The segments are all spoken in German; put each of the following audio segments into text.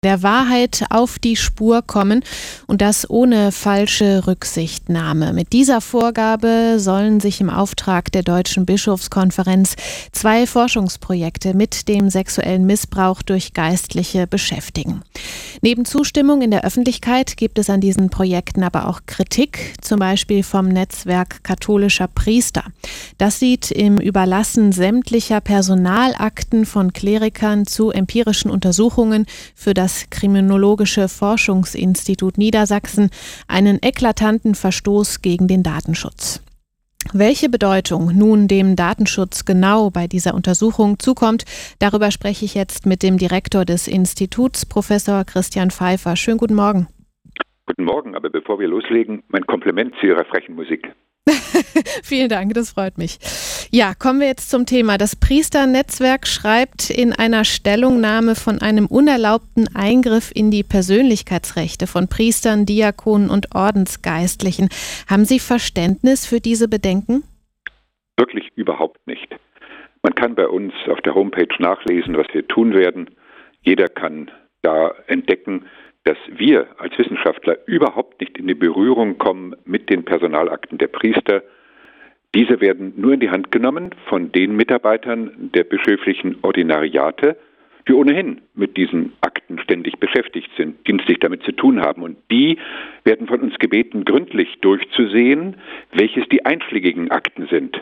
der Wahrheit auf die Spur kommen und das ohne falsche Rücksichtnahme. Mit dieser Vorgabe sollen sich im Auftrag der Deutschen Bischofskonferenz 2 Forschungsprojekte mit dem sexuellen Missbrauch durch Geistliche beschäftigen. Neben Zustimmung in der Öffentlichkeit gibt es an diesen Projekten aber auch Kritik, zum Beispiel vom Netzwerk katholischer Priester. Das sieht im Überlassen sämtlicher Personalakten von Klerikern zu empirischen Untersuchungen für das Kriminologische Forschungsinstitut Niedersachsen einen eklatanten Verstoß gegen den Datenschutz. Welche Bedeutung nun dem Datenschutz genau bei dieser Untersuchung zukommt, darüber spreche ich jetzt mit dem Direktor des Instituts, Professor Christian Pfeiffer. Schönen guten Morgen. Guten Morgen, aber bevor wir loslegen, mein Kompliment zu Ihrer frechen Musik. Vielen Dank, das freut mich. Ja, kommen wir jetzt zum Thema. Das Priesternetzwerk schreibt in einer Stellungnahme von einem unerlaubten Eingriff in die Persönlichkeitsrechte von Priestern, Diakonen und Ordensgeistlichen. Haben Sie Verständnis für diese Bedenken? Wirklich überhaupt nicht. Man kann bei uns auf der Homepage nachlesen, was wir tun werden. Jeder kann da entdecken, dass wir als Wissenschaftler überhaupt nicht in die Berührung kommen mit den Personalakten der Priester. Diese werden nur in die Hand genommen von den Mitarbeitern der bischöflichen Ordinariate, die ohnehin mit diesen Akten ständig beschäftigt sind, dienstlich damit zu tun haben. Und die werden von uns gebeten, gründlich durchzusehen, welches die einschlägigen Akten sind,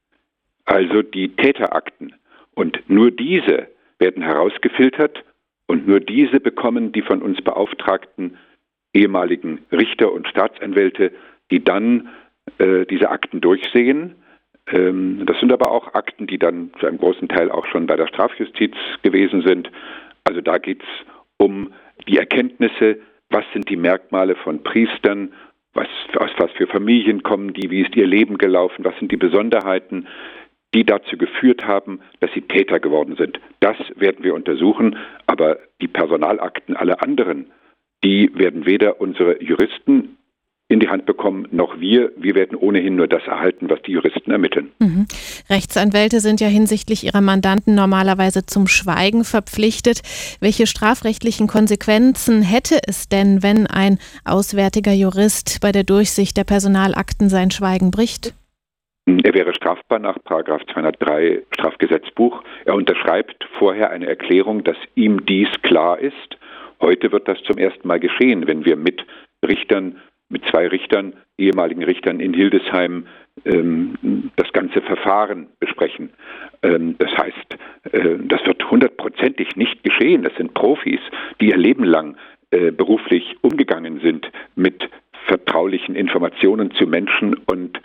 also die Täterakten. Und nur diese werden herausgefiltert. Und nur diese bekommen die von uns beauftragten ehemaligen Richter und Staatsanwälte, die dann diese Akten durchsehen. Das sind aber auch Akten, die dann zu einem großen Teil auch schon bei der Strafjustiz gewesen sind. Also da geht es um die Erkenntnisse, was sind die Merkmale von Priestern, aus was für Familien kommen die, wie ist ihr Leben gelaufen, was sind die Besonderheiten, die dazu geführt haben, dass sie Täter geworden sind. Das werden wir untersuchen, aber die Personalakten aller anderen, die werden weder unsere Juristen in die Hand bekommen, noch wir. Wir werden ohnehin nur das erhalten, was die Juristen ermitteln. Rechtsanwälte sind ja hinsichtlich ihrer Mandanten normalerweise zum Schweigen verpflichtet. Welche strafrechtlichen Konsequenzen hätte es denn, wenn ein auswärtiger Jurist bei der Durchsicht der Personalakten sein Schweigen bricht? Er wäre strafbar nach § 203 Strafgesetzbuch. Er unterschreibt vorher eine Erklärung, dass ihm dies klar ist. Heute wird das zum ersten Mal geschehen, wenn wir mit 2 Richtern, ehemaligen Richtern in Hildesheim, das ganze Verfahren besprechen. Das heißt, das wird hundertprozentig nicht geschehen. Das sind Profis, die ihr Leben lang beruflich umgegangen sind mit vertraulichen Informationen zu Menschen und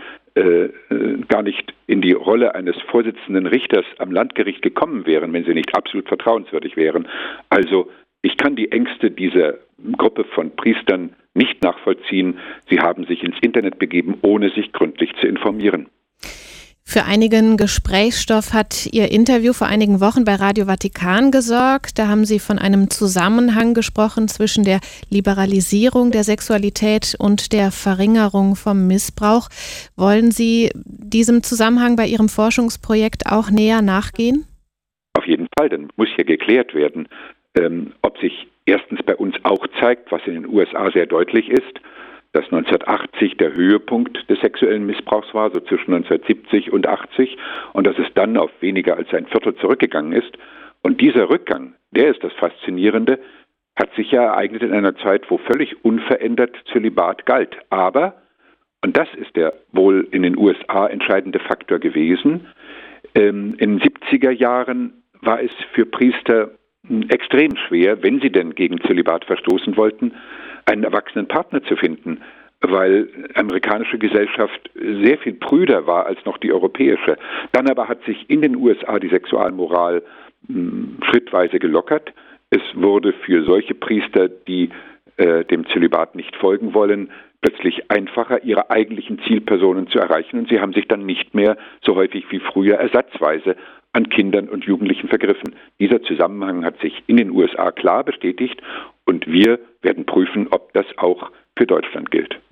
gar nicht in die Rolle eines Vorsitzenden Richters am Landgericht gekommen wären, wenn sie nicht absolut vertrauenswürdig wären. Also ich kann die Ängste dieser Gruppe von Priestern nicht nachvollziehen. Sie haben sich ins Internet begeben, ohne sich gründlich zu informieren. Für einigen Gesprächsstoff hat Ihr Interview vor einigen Wochen bei Radio Vatikan gesorgt. Da haben Sie von einem Zusammenhang gesprochen zwischen der Liberalisierung der Sexualität und der Verringerung vom Missbrauch. Wollen Sie diesem Zusammenhang bei Ihrem Forschungsprojekt auch näher nachgehen? Auf jeden Fall, dann muss hier geklärt werden, ob sich erstens bei uns auch zeigt, was in den USA sehr deutlich ist, dass 1980 der Höhepunkt des sexuellen Missbrauchs war, so zwischen 1970 und 80, und dass es dann auf weniger als ein Viertel zurückgegangen ist. Und dieser Rückgang, der ist das Faszinierende, hat sich ja ereignet in einer Zeit, wo völlig unverändert Zölibat galt. Aber, und das ist der wohl in den USA entscheidende Faktor gewesen, in den 70er Jahren war es für Priester extrem schwer, wenn sie denn gegen Zölibat verstoßen wollten, einen erwachsenen Partner zu finden, weil amerikanische Gesellschaft sehr viel prüder war als noch die europäische. Dann aber hat sich in den USA die Sexualmoral schrittweise gelockert. Es wurde für solche Priester, die dem Zölibat nicht folgen wollen, plötzlich einfacher, ihre eigentlichen Zielpersonen zu erreichen. Und sie haben sich dann nicht mehr so häufig wie früher ersatzweise an Kindern und Jugendlichen vergriffen. Dieser Zusammenhang hat sich in den USA klar bestätigt und wir werden prüfen, ob das auch für Deutschland gilt.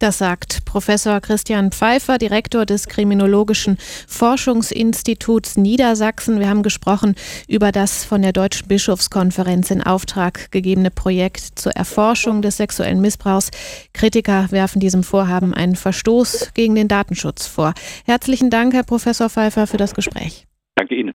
Das sagt Professor Christian Pfeiffer, Direktor des Kriminologischen Forschungsinstituts Niedersachsen. Wir haben gesprochen über das von der Deutschen Bischofskonferenz in Auftrag gegebene Projekt zur Erforschung des sexuellen Missbrauchs. Kritiker werfen diesem Vorhaben einen Verstoß gegen den Datenschutz vor. Herzlichen Dank, Herr Professor Pfeiffer, für das Gespräch. Danke Ihnen.